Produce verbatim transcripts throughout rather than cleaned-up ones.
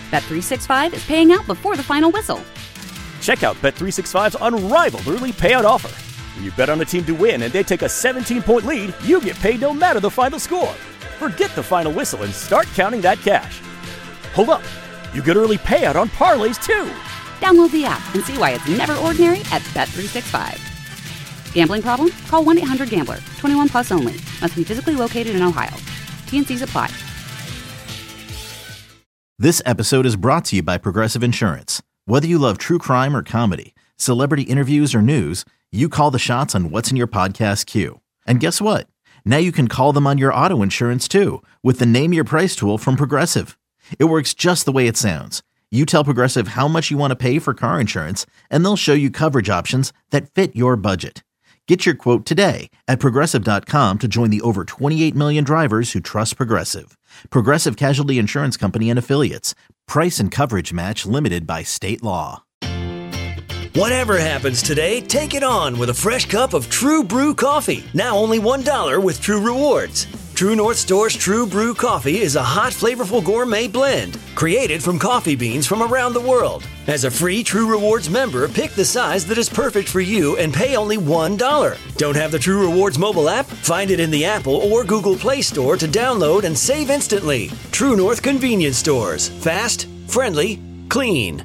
Bet three sixty-five is paying out before the final whistle. Check out Bet three sixty-five's unrivaled early payout offer. When you bet on a team to win and they take a seventeen-point lead, you get paid no matter the final score. Forget the final whistle and start counting that cash. Hold up. You get early payout on parlays, too. Download the app and see why it's never ordinary at Bet three sixty-five. Gambling problem? Call one eight hundred gambler. twenty-one plus only. Must be physically located in Ohio. T N Cs apply. This episode is brought to you by Progressive Insurance. Whether you love true crime or comedy, celebrity interviews or news, you call the shots on what's in your podcast queue. And guess what? Now you can call them on your auto insurance too with the Name Your Price tool from Progressive. It works just the way it sounds. You tell Progressive how much you want to pay for car insurance, and they'll show you coverage options that fit your budget. Get your quote today at Progressive dot com to join the over twenty-eight million drivers who trust Progressive. Progressive Casualty Insurance Company and Affiliates. Price and coverage match limited by state law. Whatever happens today, take it on with a fresh cup of True Brew coffee. Now only one dollar with True Rewards. True North Store's True Brew coffee is a hot, flavorful gourmet blend created from coffee beans from around the world. As a free True Rewards member, pick the size that is perfect for you and pay only one dollar. Don't have the True Rewards mobile app? Find it in the Apple or Google Play Store to download and save instantly. True North Convenience Stores. Fast, friendly, clean.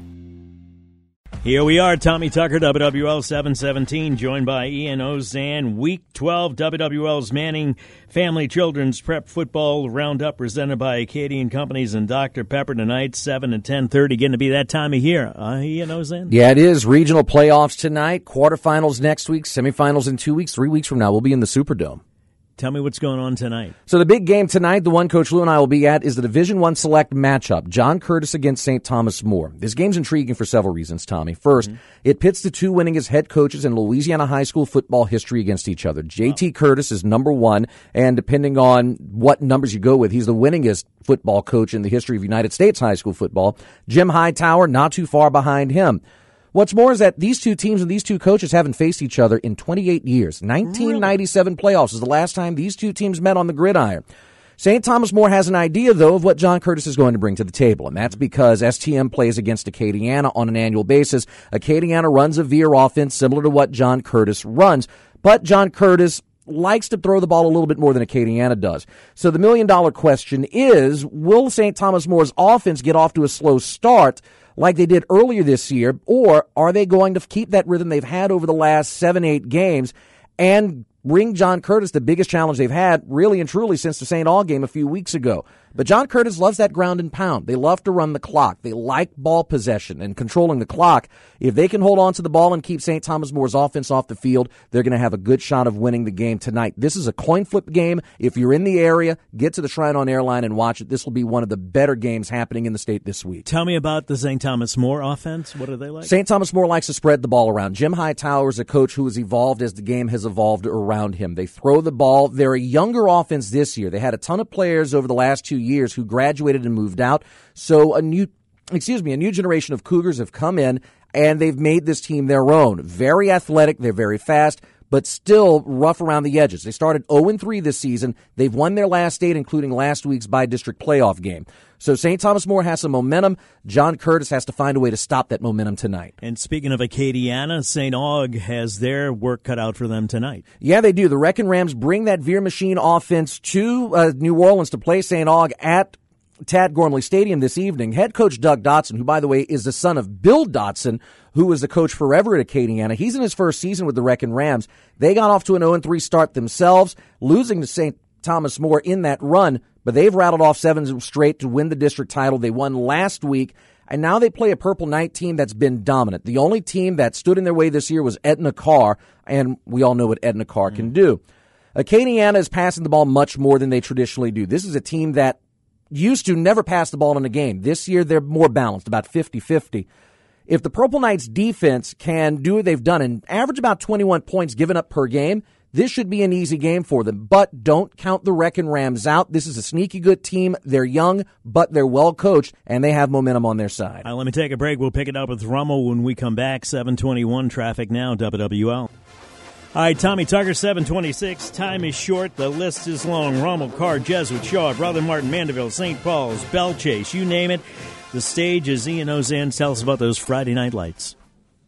Here we are, Tommy Tucker, W W L seven seventeen, joined by Ian Ozan. Week twelve, W W L's Manning Family Children's Prep Football Roundup, presented by Acadian Companies and Doctor Pepper tonight, seven and ten thirty. Getting to be that time of year, uh, Ian Ozan? Yeah, it is. Regional playoffs tonight, quarterfinals next week, semifinals in two weeks. Three weeks from now, we'll be in the Superdome. Tell me what's going on tonight. So the big game tonight, the one Coach Lou and I will be at, is the Division One Select matchup, John Curtis against Saint Thomas More. This game's intriguing for several reasons, Tommy. First, mm-hmm. it pits the two winningest head coaches in Louisiana high school football history against each other. J T Wow. Curtis is number one, and depending on what numbers you go with, he's the winningest football coach in the history of United States high school football. Jim Hightower, not too far behind him. What's more is that these two teams and these two coaches haven't faced each other in twenty-eight years. nineteen ninety-seven really? Playoffs is the last time these two teams met on the gridiron. Saint Thomas More has an idea, though, of what John Curtis is going to bring to the table, and that's because S T M plays against Acadiana on an annual basis. Acadiana runs a veer offense similar to what John Curtis runs, but John Curtis likes to throw the ball a little bit more than Acadiana does. So the million-dollar question is, will Saint Thomas More's offense get off to a slow start like they did earlier this year, or are they going to keep that rhythm they've had over the last seven, eight games and bring John Curtis the biggest challenge they've had really and truly since the Saint Aug game a few weeks ago? But John Curtis loves that ground and pound. They love to run the clock. They like ball possession and controlling the clock. If they can hold on to the ball and keep Saint Thomas More's offense off the field, they're going to have a good shot of winning the game tonight. This is a coin flip game. If you're in the area, get to the Shrine on Airline and watch it. This will be one of the better games happening in the state this week. Tell me about the Saint Thomas More offense. What are they like? Saint Thomas More likes to spread the ball around. Jim Hightower is a coach who has evolved as the game has evolved around him. They throw the ball. They're a younger offense this year. They had a ton of players over the last two years who graduated and moved out. So a new, excuse me, a new generation of Cougars have come in and they've made this team their own. Very athletic. They're very fast, but still rough around the edges. They started oh and three this season. They've won their last eight, including last week's by-district playoff game. So Saint Thomas More has some momentum. John Curtis has to find a way to stop that momentum tonight. And speaking of Acadiana, Saint Aug has their work cut out for them tonight. Yeah, they do. The Wrecking Rams bring that Veer Machine offense to uh, New Orleans to play Saint Aug at Tad Gormley Stadium this evening. Head coach Doug Dotson, who, by the way, is the son of Bill Dotson, who was the coach forever at Acadiana. He's in his first season with the Wrecking Rams. They got off to an oh and three start themselves, losing to Saint Thomas More in that run, but they've rattled off seven straight to win the district title. They won last week, and now they play a Purple Knight team that's been dominant. The only team that stood in their way this year was Etna Carr, and we all know what Etna Carr mm. can do. Acadiana is passing the ball much more than they traditionally do. This is a team that used to never pass the ball in a game. This year, they're more balanced, about fifty-fifty. If the Purple Knights defense can do what they've done and average about twenty-one points given up per game, this should be an easy game for them. But don't count the Wrecking Rams out. This is a sneaky good team. They're young, but they're well coached, and they have momentum on their side. All right, let me take a break. We'll pick it up with Rummel when we come back. seven twenty-one traffic now, W W L. All right, Tommy Tucker, seven twenty-six. Time is short. The list is long. Rummel, Carr, Jesuit, Shaw, Brother Martin, Mandeville, Saint Paul's, Belle Chase, you name it. the stage as Ian Ozan tells us about those Friday night lights.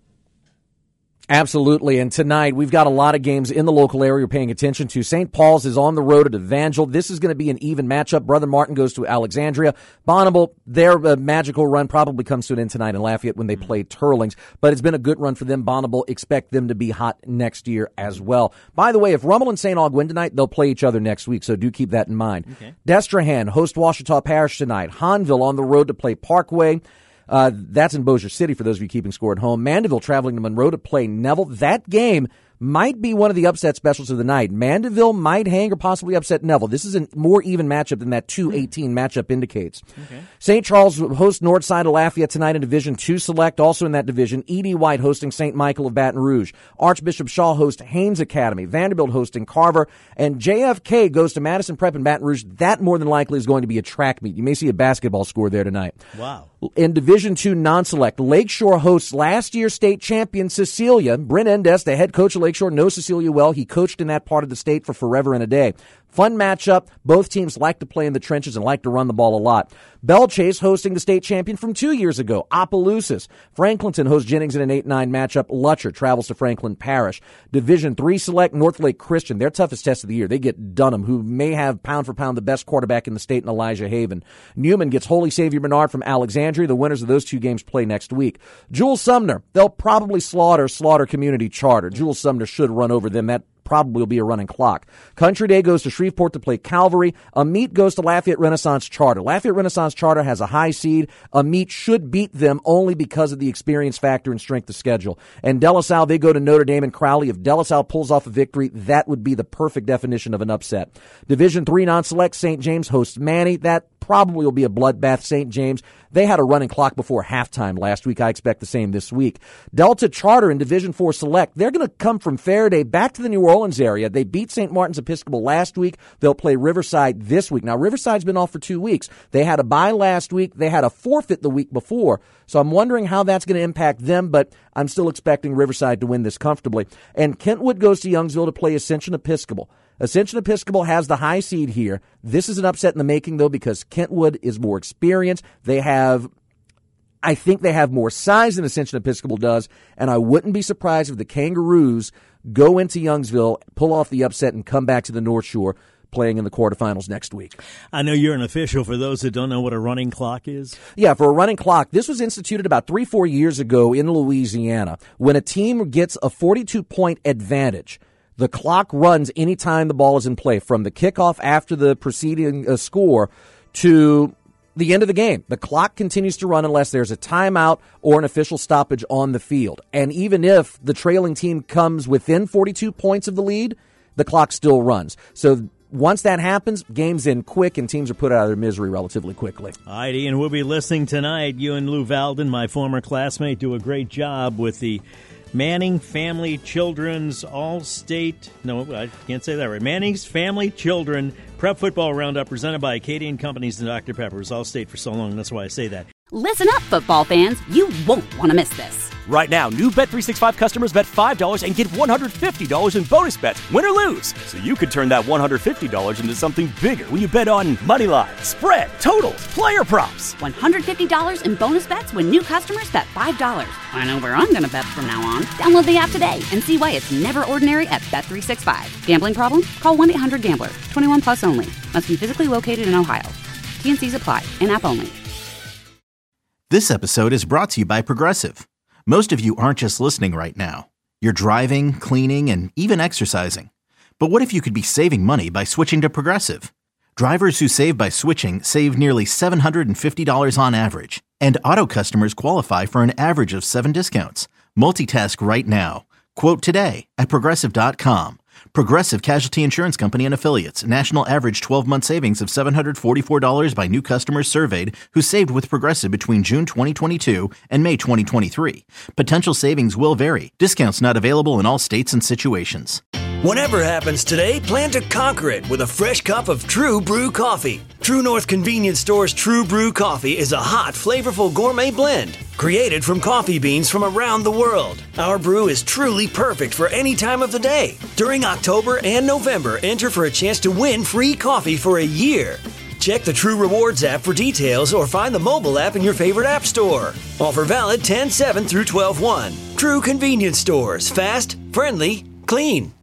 Absolutely. And tonight, we've got a lot of games in the local area we're paying attention to. Saint Paul's is on the road at Evangel. This is going to be an even matchup. Brother Martin goes to Alexandria. Bonneville, their uh, magical run probably comes to an end tonight in Lafayette when they play Turlings. But it's been a good run for them. Bonneville, expect them to be hot next year as well. By the way, if Rummel and Saint Aug win tonight, they'll play each other next week, so do keep that in mind. Okay. Destrehan host Ouachita Parish tonight. Hanville on the road to play Parkway. Uh, that's in Bossier City for those of you keeping score at home. Mandeville traveling to Monroe to play Neville. That game might be one of the upset specials of the night. Mandeville might hang or possibly upset Neville. This is a more even matchup than that two eighteen matchup indicates. Okay. Saint Charles hosts Northside of Lafayette tonight in Division two Select. Also in that division, E D White hosting Saint Michael of Baton Rouge. Archbishop Shaw hosts Haynes Academy. Vanderbilt hosting Carver. And J F K goes to Madison Prep in Baton Rouge. That more than likely is going to be a track meet. You may see a basketball score there tonight. Wow. In Division two non-select, Lakeshore hosts last year's state champion Cecilia. Brent Endes, the head coach of Lakeshore, knows Cecilia well. He coached in that part of the state for forever and a day. Fun matchup. Both teams like to play in the trenches and like to run the ball a lot. Belle Chase hosting the state champion from two years ago, Opelousas. Franklinton hosts Jennings in an eight nine matchup. Lutcher travels to Franklin Parish. Division three select, Northlake Christian. Their toughest test of the year. They get Dunham, who may have pound for pound the best quarterback in the state in Elijah Haven. Newman gets Holy Savior Bernard from Alexandria. The winners of those two games play next week. Jules Sumner, they'll probably slaughter Slaughter Community Charter. Jules Sumner should run over them. That probably will be a running clock. Country Day goes to Shreveport to play Calvary. Amit goes to Lafayette Renaissance Charter. Lafayette Renaissance Charter has a high seed. Amit should beat them only because of the experience factor and strength of schedule. And De La Salle, they go to Notre Dame and Crowley. If De La Salle pulls off a victory, that would be the perfect definition of an upset. Division three non-select, Saint James hosts Manny. That probably will be a bloodbath. Saint James, they had a running clock before halftime last week. I expect the same this week. Delta Charter in Division four Select, they're going to come from Faraday back to the New Orleans area. They beat Saint Martin's Episcopal last week. They'll play Riverside this week. Now, Riverside's been off for two weeks. They had a bye last week. They had a forfeit the week before. So I'm wondering how that's going to impact them, but I'm still expecting Riverside to win this comfortably. And Kentwood goes to Youngsville to play Ascension Episcopal. Ascension Episcopal has the high seed here. This is an upset in the making, though, because Kentwood is more experienced. They have, I think they have more size than Ascension Episcopal does, and I wouldn't be surprised if the Kangaroos go into Youngsville, pull off the upset, and come back to the North Shore playing in the quarterfinals next week. I know you're an official. For those that don't know what a running clock is. Yeah, for a running clock, this was instituted about three, four years ago in Louisiana. When a team gets a forty-two point advantage, the clock runs anytime the ball is in play, from the kickoff after the preceding uh, score to the end of the game. The clock continues to run unless there's a timeout or an official stoppage on the field. And even if the trailing team comes within forty-two points of the lead, the clock still runs. So once that happens, game's in quick, and teams are put out of their misery relatively quickly. All right, Ian, we'll be listening tonight. You and Lou Valden, my former classmate, do a great job with the Manning Family Children's All-State, no, I can't say that right, Manning's Family Children Prep Football Roundup, presented by Acadian Companies and Doctor Pepper. It was All-State for so long, that's why I say that. Listen up, football fans. You won't want to miss this. Right now, new Bet three sixty-five customers bet five dollars and get one hundred fifty dollars in bonus bets, win or lose. So you could turn that one hundred fifty dollars into something bigger when you bet on money line, spread, totals, player props. one hundred fifty dollars in bonus bets when new customers bet five dollars. I know where I'm going to bet from now on. Download the app today and see why it's never ordinary at Bet three sixty-five. Gambling problem? Call one eight hundred gambler. twenty-one plus only. Must be physically located in Ohio. T N Cs apply. In-app only. This episode is brought to you by Progressive. Most of you aren't just listening right now. You're driving, cleaning, and even exercising. But what if you could be saving money by switching to Progressive? Drivers who save by switching save nearly seven hundred fifty dollars on average. And auto customers qualify for an average of seven discounts. Multitask right now. Quote today at Progressive dot com. Progressive Casualty Insurance Company and Affiliates. National average twelve-month savings of seven hundred forty-four dollars by new customers surveyed who saved with Progressive between June twenty twenty-two and May twenty twenty-three. Potential savings will vary. Discounts not available in all states and situations. Whatever happens today, plan to conquer it with a fresh cup of True Brew coffee. True North Convenience Store's True Brew coffee is a hot, flavorful gourmet blend created from coffee beans from around the world. Our brew is truly perfect for any time of the day. During October and November, enter for a chance to win free coffee for a year. Check the True Rewards app for details or find the mobile app in your favorite app store. Offer valid ten seven through twelve one. True convenience stores. Fast, friendly, clean.